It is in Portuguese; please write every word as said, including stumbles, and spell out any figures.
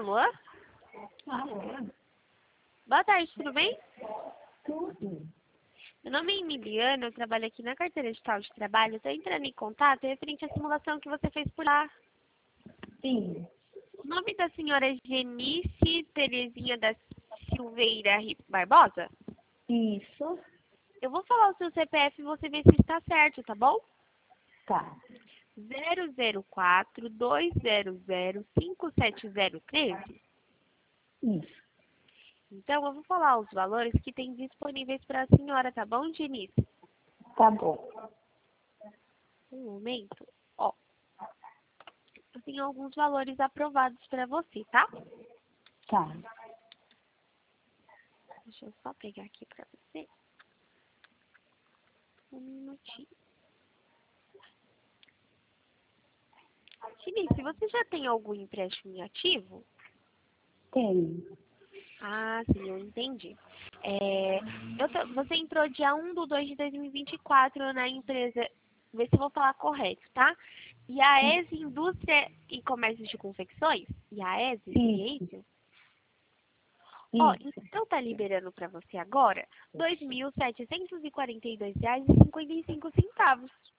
alô? Alô? Boa tarde, tudo bem? Tudo. Meu nome é Emiliana, eu trabalho aqui na carteira digital de trabalho. Estou entrando em contato referente à simulação que você fez por lá. Sim. O nome da senhora é Genice Terezinha da Silveira Ri- Barbosa? Isso. Eu vou falar o seu C P F e você vê se está certo, tá bom? Tá. zero zero quatro, dois zero zero, cinco sete zero um três. Isso. Então, eu vou falar os valores que tem disponíveis para a senhora, tá bom, Genice? Tá bom. Um momento. Ó, eu tenho alguns valores aprovados para você, tá? Tá. Deixa eu só pegar aqui para você. Um minutinho. Genice, você já tem algum empréstimo em ativo? Tem. Ah, sim, eu entendi. É, eu tô- você entrou dia um de dois de dois mil e vinte e quatro na empresa, vê se eu vou falar correto, tá? IAES Indústria e Comércio de Confecções? IAES, seria Isso. isso? Ó, Isso. então tá liberando para você agora dois mil setecentos e quarenta e dois reais e cinquenta e cinco centavos.